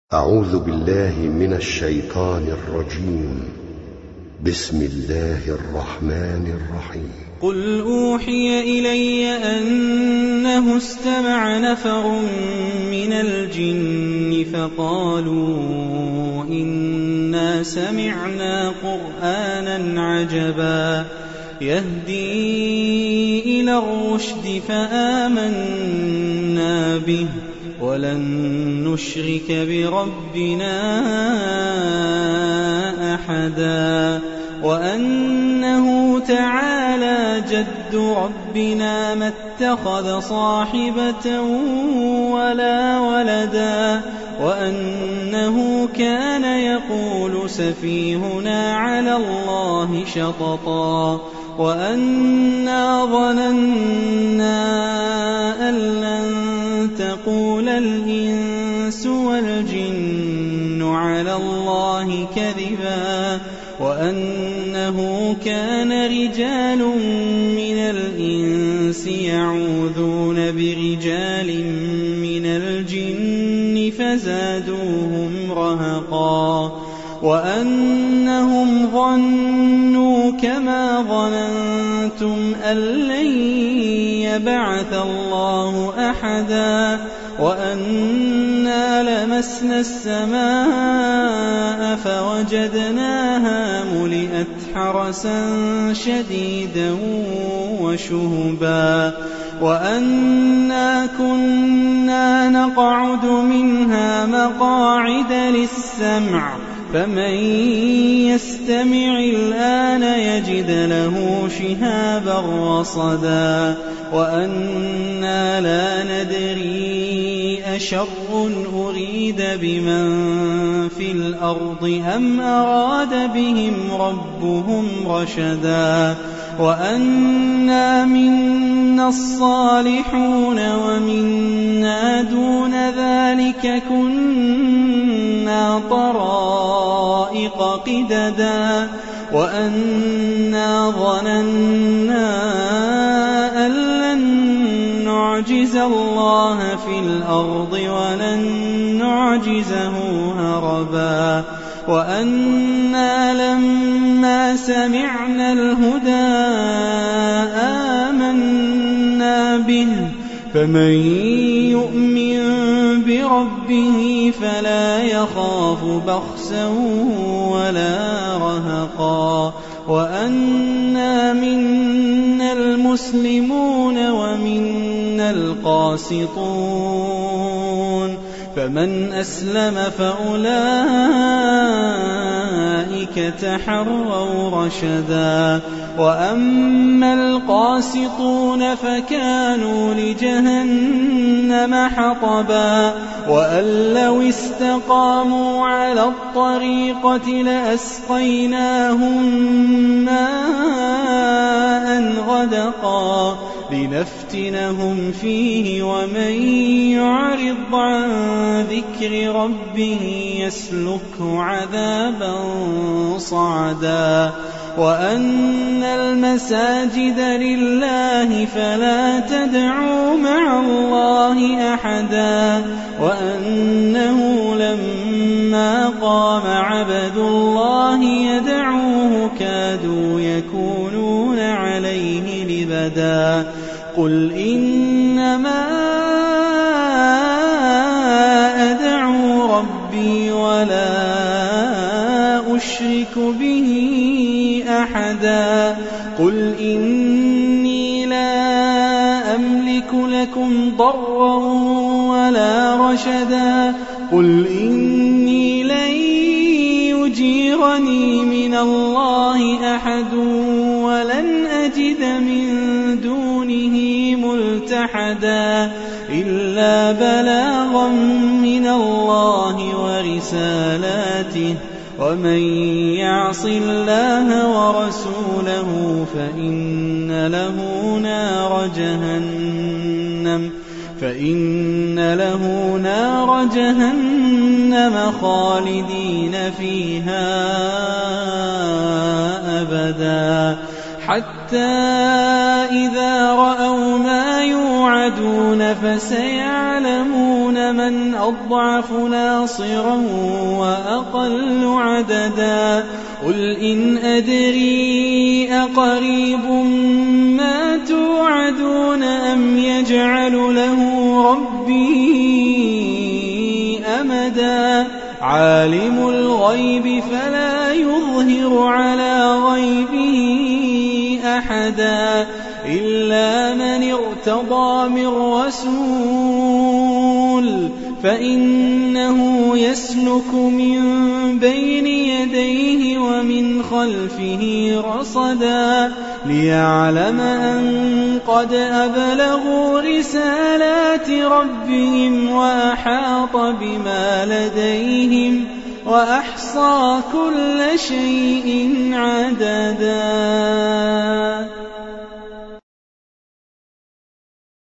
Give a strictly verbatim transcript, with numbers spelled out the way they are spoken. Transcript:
أعوذ بالله من الشيطان الرجيم. بسم الله الرحمن الرحيم. قل أوحي إلي أنه استمع نفر من الجن فقالوا إنا سمعنا قرآنا عجبا يهدي إلى الرشد فآمنا به ولن نشرك بربنا أحدا وأنه تعالى جد ربنا ما اتخذ صاحبة ولا ولدا وأنه كان يقول سفيهنا على الله شططا وأنا ظننا أن لن تقول الإنس والجن على الله كذبا وأنه كان رجال من الإنس يعوذون برجال من الجن فزادوهم رهقا وأنهم ظنوا كما ظننتم أن لن يبعث الله أحدا وأنا لمسنا السماء فوجدناها ملئت حرسا شديدا وشهبا وأنا كنا نقعد منها مقاعد للسمع فمن يستمع الآن يجد له شهابا رصدا وأنا لا ندري أشر أريد بمن في الأرض أم أراد بهم ربهم رشدا وأنا منا الصالحون ومنا دون ذلك كنا طرائق قددا وأنا ظننا أن لن نعجز الله في الأرض ولن نعجزه هربا وأنا لما سمعنا الهدى آمنا به فمن يؤمن بربه فلا يخاف بخسا ولا رهقا وأنا منا المسلمون ومنا القاسطون فمن أسلم فأولئك تحروا رشدا وأما القاسطون فكانوا لجهنم حطبا وأن لو استقاموا على الطريقة لأسقيناهم ماء غدقا لنفتنهم فيه ومن يعرض عن ذكر ربه يسلكه عذابا صعدا وأن المساجد لله فلا تدعوا مع الله أحدا وأنه لما قام عبد الله يدعوه كادوا يكونون عليه لبدا قل إنما أدعو ربي ولا أشرك به أحدا قل إني لا أملك لكم ضرا ولا رشدا قل إني لن يجيرني من الله أحد ولن أجد من دونه ملتحدا إلا بلاغا من الله ورسالاته ومن يعص الله ورسوله فإن له نار جهنم فإن له نار جهنم خالدين فيها أبدا حتى إذا رأوا ما يوعدون فسيعلمون من أضعف ناصرا وأقل عددا قل إن أدري أقريب ما توعدون أم يجعل له ربي أمدا عالم الغيب فلا يظهر على غيبه أحدا إلا من ارتضى من رسول فإنه يسلك من بين يديه ومن خلفه رصدا ليعلم أن قد أبلغوا رسالات ربهم وأحاط بما لديهم وأحصى كل شيء عددا.